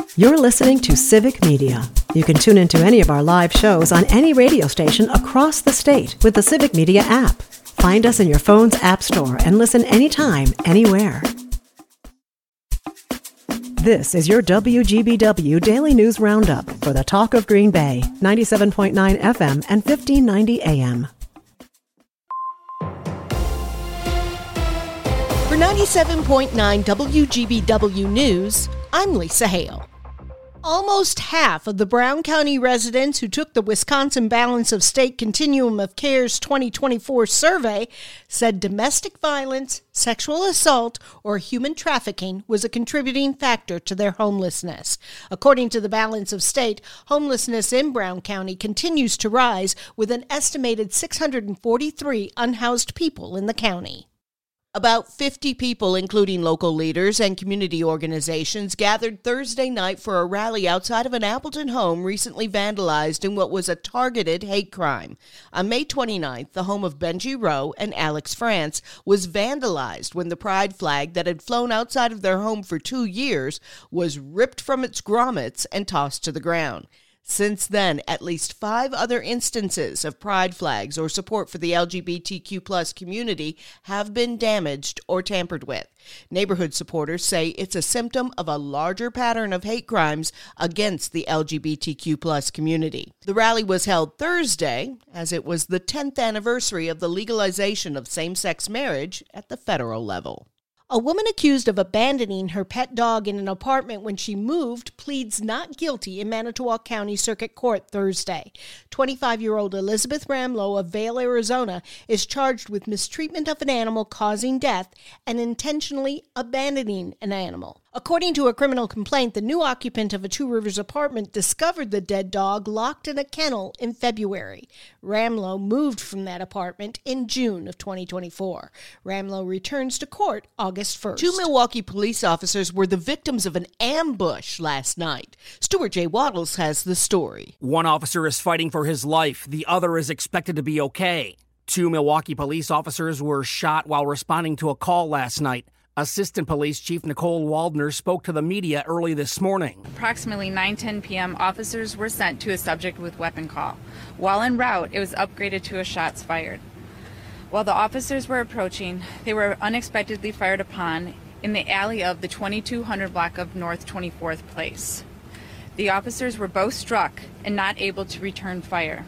You're listening to Civic Media. You can tune into any of our live shows on any radio station across the state with the Civic Media app. Find us in your phone's app store and listen anytime, anywhere. This is your WGBW Daily News Roundup for the Talk of Green Bay, 97.9 FM and 1590 AM. For 97.9 WGBW News, I'm Lisa Hale. Almost half of the Brown County residents who took the Wisconsin Balance of State Continuum of Care's 2024 survey said domestic violence, sexual assault, or human trafficking was a contributing factor to their homelessness. According to the Balance of State, homelessness in Brown County continues to rise with an estimated 643 unhoused people in the county. About 50 people, including local leaders and community organizations, gathered Thursday night for a rally outside of an Appleton home recently vandalized in what was a targeted hate crime. On May 29th, the home of Benji Rowe and Alex France was vandalized when the pride flag that had flown outside of their home for 2 years was ripped from its grommets and tossed to the ground. Since then, at least 5 other instances of pride flags or support for the LGBTQ+ community have been damaged or tampered with. Neighborhood supporters say it's a symptom of a larger pattern of hate crimes against the LGBTQ+ community. The rally was held Thursday, as it was the 10th anniversary of the legalization of same-sex marriage at the federal level. A woman accused of abandoning her pet dog in an apartment when she moved pleads not guilty in Manitowoc County Circuit Court Thursday. 25-year-old Elizabeth Ramlow of Vail, Arizona, is charged with mistreatment of an animal causing death and intentionally abandoning an animal. According to a criminal complaint, the new occupant of a Two Rivers apartment discovered the dead dog locked in a kennel in February. Ramlow moved from that apartment in June of 2024. Ramlow returns to court August 1st. 2 Milwaukee police officers were the victims of an ambush last night. Stuart J. Waddles has the story. One officer is fighting for his life. The other is expected to be okay. 2 Milwaukee police officers were shot while responding to a call last night. Assistant Police Chief Nicole Waldner spoke to the media early this morning. Approximately 9:10 p.m., officers were sent to a subject with weapon call. While en route, it was upgraded to a shots fired. While the officers were approaching, they were unexpectedly fired upon in the alley of the 2200 block of North 24th Place. The officers were both struck and not able to return fire.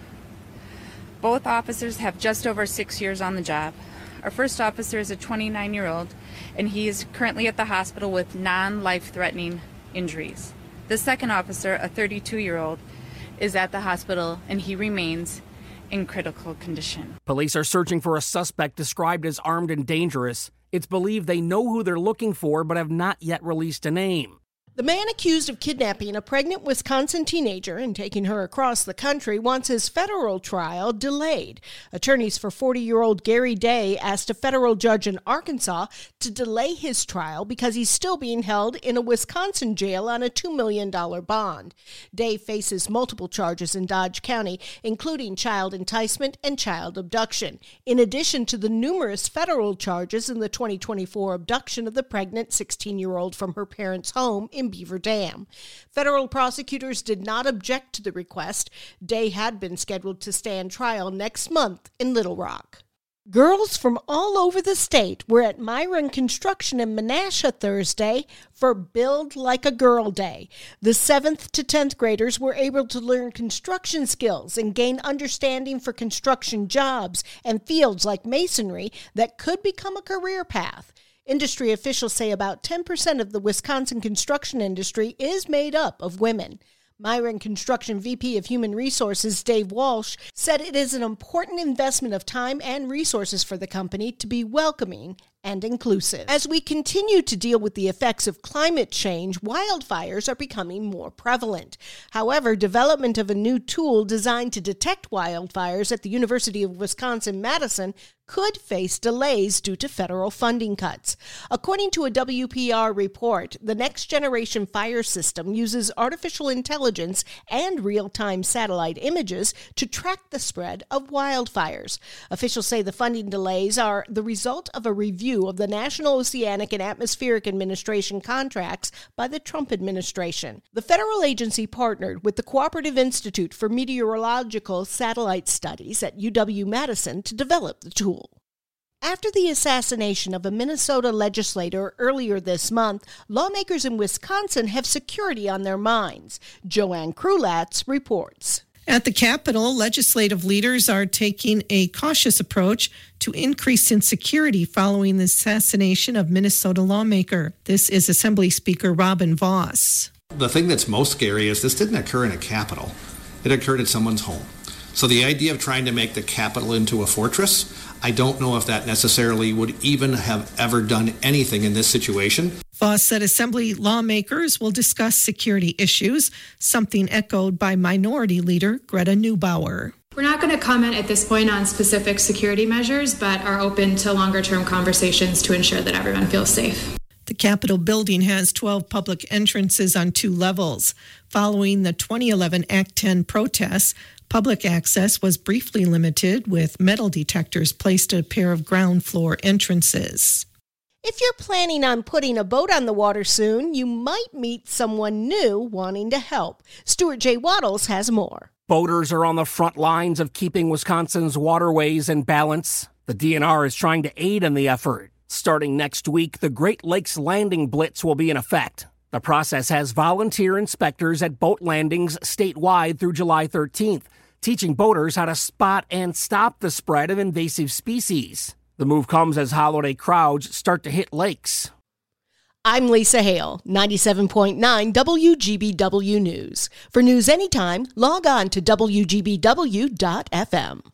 Both officers have just over 6 years on the job. Our first officer is a 29-year-old, and he is currently at the hospital with non-life-threatening injuries. The second officer, a 32-year-old, is at the hospital, and he remains in critical condition. Police are searching for a suspect described as armed and dangerous. It's believed they know who they're looking for, but have not yet released a name. The man accused of kidnapping a pregnant Wisconsin teenager and taking her across the country wants his federal trial delayed. Attorneys for 40-year-old Gary Day asked a federal judge in Arkansas to delay his trial because he's still being held in a Wisconsin jail on a $2 million bond. Day faces multiple charges in Dodge County, including child enticement and child abduction, in addition to the numerous federal charges in the 2024 abduction of the pregnant 16-year-old from her parents' home in Beaver Dam. Federal prosecutors did not object to the request. Day had been scheduled to stand trial next month in Little Rock. Girls from all over the state were at Myron Construction in Menasha Thursday for Build Like a Girl Day. The 7th to 10th graders were able to learn construction skills and gain understanding for construction jobs and fields like masonry that could become a career path. Industry officials say about 10% of the Wisconsin construction industry is made up of women. Myron Construction VP of Human Resources Dave Walsh said it is an important investment of time and resources for the company to be welcoming and inclusive. As we continue to deal with the effects of climate change, wildfires are becoming more prevalent. However, development of a new tool designed to detect wildfires at the University of Wisconsin-Madison could face delays due to federal funding cuts. According to a WPR report, the Next Generation Fire System uses artificial intelligence and real-time satellite images to track the spread of wildfires. Officials say the funding delays are the result of a review of the National Oceanic and Atmospheric Administration contracts by the Trump administration. The federal agency partnered with the Cooperative Institute for Meteorological Satellite Studies at UW-Madison to develop the tool. After the assassination of a Minnesota legislator earlier this month, lawmakers in Wisconsin have security on their minds. Joanne Krulatz reports. At the Capitol, legislative leaders are taking a cautious approach to increased insecurity following the assassination of Minnesota lawmaker. This is Assembly Speaker Robin Vos. The thing that's most scary is this didn't occur in a Capitol. It occurred at someone's home. So the idea of trying to make the Capitol into a fortress, I don't know if that necessarily would even have ever done anything in this situation. Vos said Assembly lawmakers will discuss security issues, something echoed by Minority Leader Greta Neubauer. We're not going to comment at this point on specific security measures, but are open to longer-term conversations to ensure that everyone feels safe. The Capitol building has 12 public entrances on 2 levels. Following the 2011 Act 10 protests, public access was briefly limited with metal detectors placed at a pair of ground floor entrances. If you're planning on putting a boat on the water soon, you might meet someone new wanting to help. Stuart J. Waddles has more. Boaters are on the front lines of keeping Wisconsin's waterways in balance. The DNR is trying to aid in the effort. Starting next week, the Great Lakes Landing Blitz will be in effect. The process has volunteer inspectors at boat landings statewide through July 13th, teaching boaters how to spot and stop the spread of invasive species. The move comes as holiday crowds start to hit lakes. I'm Lisa Hale, 97.9 WGBW News. For news anytime, log on to WGBW.FM.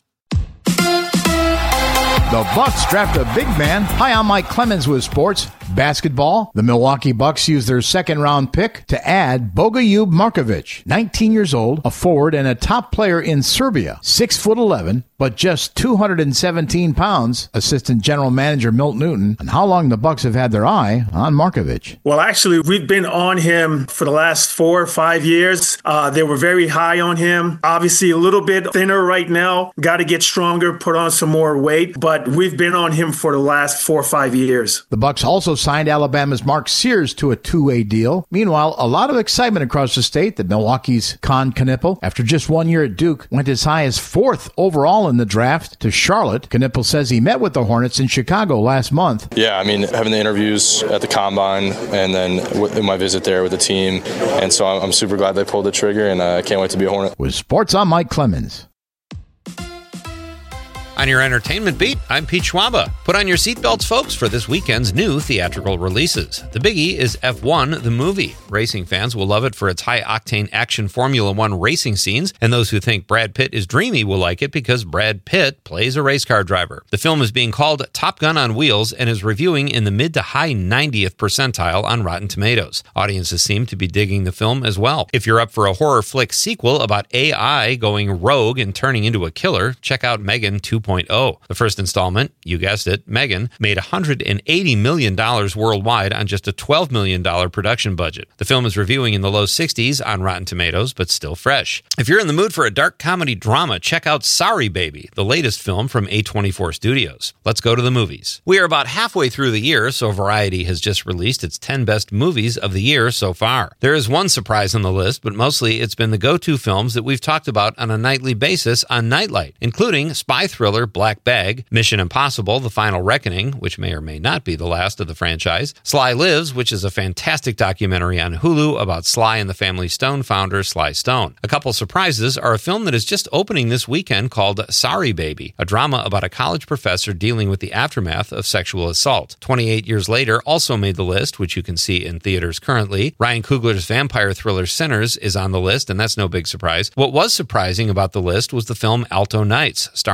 The Bucks draft a big man. Hi, I'm Mike Clemens with sports. Basketball, the Milwaukee Bucks used their second-round pick to add Bogoljub Markovic, 19 years old, a forward and a top player in Serbia, 6'11", but just 217 pounds. Assistant General Manager Milt Newton on how long the Bucks have had their eye on Markovic. Well, actually, we've been on him for the last 4 or 5 years. They were very high on him. Obviously, a little bit thinner right now. Got to get stronger, put on some more weight, but we've been on him for the last 4 or 5 years. The Bucks also signed Alabama's Mark Sears to a 2-way deal. Meanwhile, a lot of excitement across the state that Milwaukee's Con Knippel, after just 1 year at Duke, went as high as 4th overall in the draft to Charlotte. Knippel says he met with the Hornets in Chicago last month. Yeah, I mean, having the interviews at the Combine and then in my visit there with the team. And so I'm super glad they pulled the trigger, and I can't wait to be a Hornet. With Sports, I'm Mike Clemens. On your entertainment beat, I'm Pete Schwaba. Put on your seatbelts, folks, for this weekend's new theatrical releases. The biggie is F1, the movie. Racing fans will love it for its high-octane action Formula One racing scenes, and those who think Brad Pitt is dreamy will like it because Brad Pitt plays a race car driver. The film is being called Top Gun on Wheels and is reviewing in the mid to high 90th percentile on Rotten Tomatoes. Audiences seem to be digging the film as well. If you're up for a horror flick sequel about AI going rogue and turning into a killer, check out Megan 2.0. The first installment, you guessed it, Megan, made $180 million worldwide on just a $12 million production budget. The film is reviewing in the low 60s on Rotten Tomatoes, but still fresh. If you're in the mood for a dark comedy drama, check out Sorry Baby, the latest film from A24 Studios. Let's go to the movies. We are about halfway through the year, so Variety has just released its 10 best movies of the year so far. There is one surprise on the list, but mostly it's been the go-to films that we've talked about on a nightly basis on Nightlight, including spy thriller Black Bag, Mission Impossible, The Final Reckoning, which may or may not be the last of the franchise, Sly Lives, which is a fantastic documentary on Hulu about Sly and the Family Stone founder Sly Stone. A couple surprises are a film that is just opening this weekend called Sorry Baby, a drama about a college professor dealing with the aftermath of sexual assault. 28 Years Later also made the list, which you can see in theaters currently. Ryan Coogler's vampire thriller Sinners is on the list, and that's no big surprise. What was surprising about the list was the film Alto Nights, starring Robert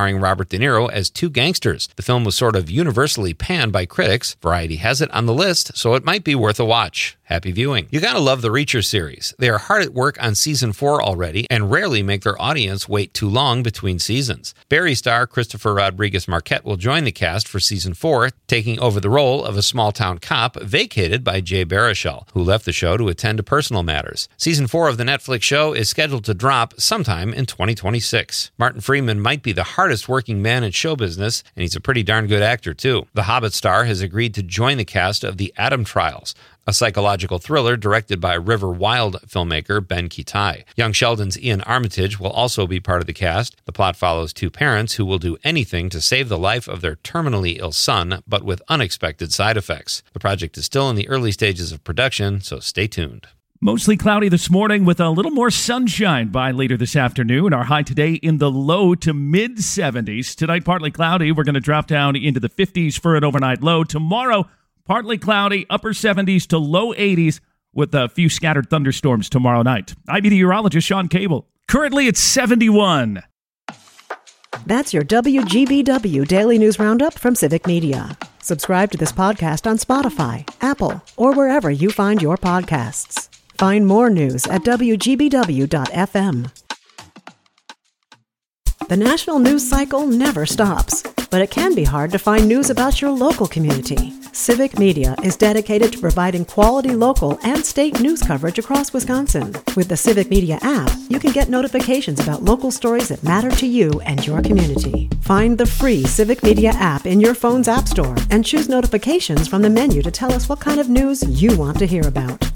De Niro as two gangsters. The film was sort of universally panned by critics. Variety has it on the list, so it might be worth a watch. Happy viewing. You gotta love the Reacher series. They are hard at work on season 4 already and rarely make their audience wait too long between seasons. Barry star Christopher Rodriguez Marquette will join the cast for season 4, taking over the role of a small-town cop vacated by Jay Baruchel, who left the show to attend to personal matters. Season 4 of the Netflix show is scheduled to drop sometime in 2026. Martin Freeman might be the hardest working man in show business, and he's a pretty darn good actor too. The Hobbit star has agreed to join the cast of The Adam Trials, a psychological thriller directed by River Wild filmmaker Ben Kitai. Young Sheldon's Ian Armitage will also be part of the cast. The plot follows two parents who will do anything to save the life of their terminally ill son, but with unexpected side effects. The project is still in the early stages of production, so stay tuned. Mostly cloudy this morning with a little more sunshine by later this afternoon. Our high today in the low to mid-70s. Tonight, partly cloudy. We're going to drop down into the 50s for an overnight low. Tomorrow, partly cloudy, upper 70s to low 80s with a few scattered thunderstorms tomorrow night. I'm meteorologist Sean Cable. Currently, it's 71. That's your WGBW Daily News Roundup from Civic Media. Subscribe to this podcast on Spotify, Apple, or wherever you find your podcasts. Find more news at WGBW.FM. The national news cycle never stops, but it can be hard to find news about your local community. Civic Media is dedicated to providing quality local and state news coverage across Wisconsin. With the Civic Media app, you can get notifications about local stories that matter to you and your community. Find the free Civic Media app in your phone's app store and choose notifications from the menu to tell us what kind of news you want to hear about.